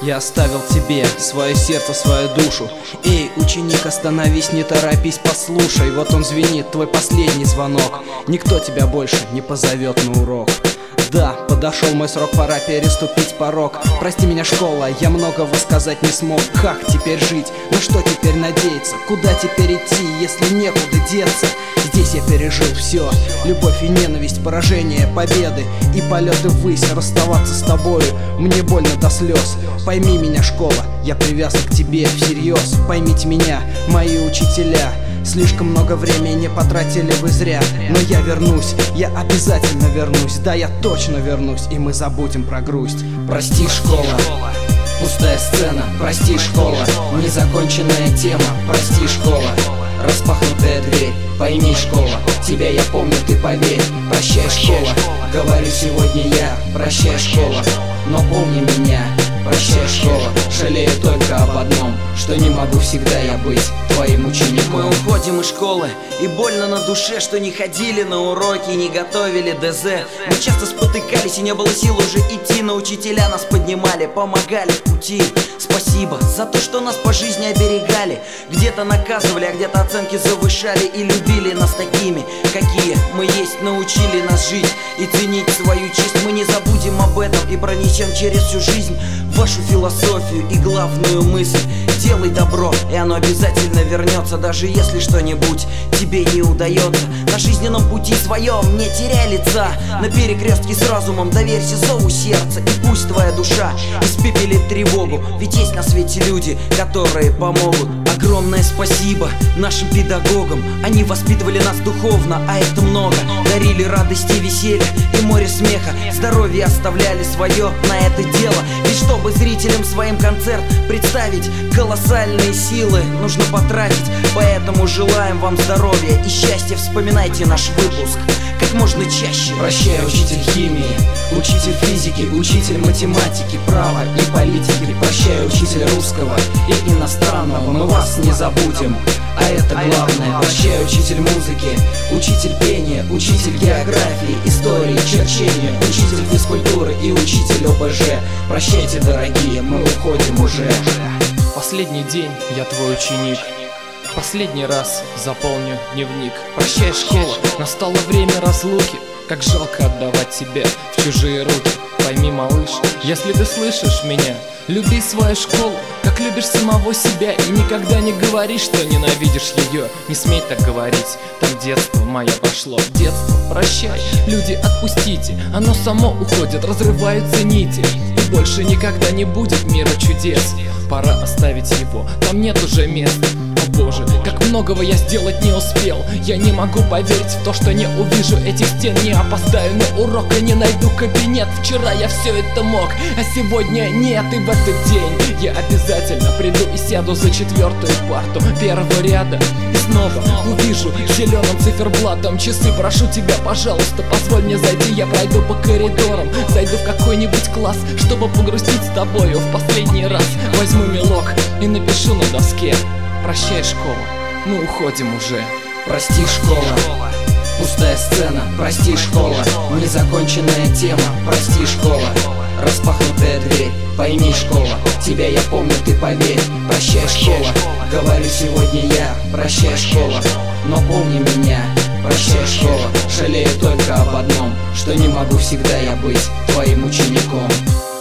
Я оставил тебе свое сердце, свою душу. Эй, ученик, остановись, не торопись, послушай. Вот он звенит, твой последний звонок. Никто тебя больше не позовет на урок. Да, подошел мой срок, пора переступить порог. Прости меня, школа, я многого сказать не смог. Как теперь жить? На что теперь надеяться? Куда теперь идти, если некуда деться? Здесь я пережил все: любовь и ненависть, поражение, победы и полеты ввысь. Расставаться с тобою мне больно до слез. Пойми меня, школа, я привязан к тебе всерьез. Поймите меня, мои учителя. Слишком много времени потратили вы зря. Но я вернусь, я обязательно вернусь. Да, я точно вернусь, и мы забудем про грусть. Прости, школа, пустая сцена. Прости, школа, незаконченная тема. Прости, школа, распахнутая дверь. Пойми, школа, тебя я помню, ты поверь. Прощай, школа, говорю сегодня я. Прощай, школа, но помни меня. Прощай, школа, жалею только об одном, что не могу всегда я быть твоим учеником. Мы уходим из школы, и больно на душе, что не ходили на уроки, не готовили ДЗ. Мы часто спотыкались, и не было сил уже идти, но учителя нас поднимали, помогали в пути. Спасибо за то, что нас по жизни оберегали. Где-то наказывали, а где-то оценки завышали. И любили нас такими, какие мы есть. Научили нас жить и ценить свою честь. Мы не забудем об этом и пронесем через всю жизнь вашу философию и главную мысль: делай добро, и оно обязательно вернется. Даже если что-нибудь тебе не удается на жизненном пути своем, не теряй лица. На перекрестке с разумом доверься зову сердца, и пусть твоя душа испепелит тревогу. Ведь есть на свете люди, которые помогут. Огромное спасибо нашим педагогам. Они воспитывали нас духовно, а это много. Дарили радости, веселье и море смеха. Здоровье оставляли свое на это дело. Ведь чтобы зрителям своим концерт представить, колоссальные силы нужно потратить. Поэтому желаем вам здоровья и счастья. Вспоминайте наш выпуск как можно чаще. Прощай, учитель химии, учитель физики, учитель математики, права и политики. Прощай, учитель русского и иностранного, мы вас не забудем, а это главное. Прощай, учитель музыки, учитель пения, учитель географии, истории, черчения, учитель физкультуры и учитель ОБЖ. Прощайте, дорогие, мы уходим уже. Последний день, я твой ученик. Последний раз заполню дневник. Прощай, школа, настало время разлуки. Как жалко отдавать себя в чужие руки. Пойми, малыш, если ты слышишь меня, люби свою школу, как любишь самого себя. И никогда не говори, что ненавидишь ее. Не смей так говорить, там детство мое пошло. Детство, прощай, люди, отпустите. Оно само уходит, разрываются нити. И больше никогда не будет мира чудес. Пора оставить его, там нет уже места. О боже, как многого я сделать не успел. Я не могу поверить в то, что не увижу этих стен. Не опоздаю на урок и не найду кабинет. Вчера я все это мог, а сегодня нет. И в этот день я обязательно приду и сяду за 4-ю парту первого ряда. И снова увижу зеленым циферблатом часы. Прошу тебя, пожалуйста, позволь мне зайти. Я пройду по коридорам, зайду в какой-нибудь класс, чтобы погрустить с тобою в последний раз. Возьму мелок и напишу на доске: прощай, школа, мы уходим уже. Прости, школа, пустая сцена. Прости, школа, незаконченная тема. Прости, школа, распахнутая дверь. Пойми, школа, тебя я помню, ты поверь. Прощай, школа, говорю сегодня я. Прощай, школа, но помни меня. Прощай, школа, жалею только об одном, что не могу всегда я быть твоим учеником.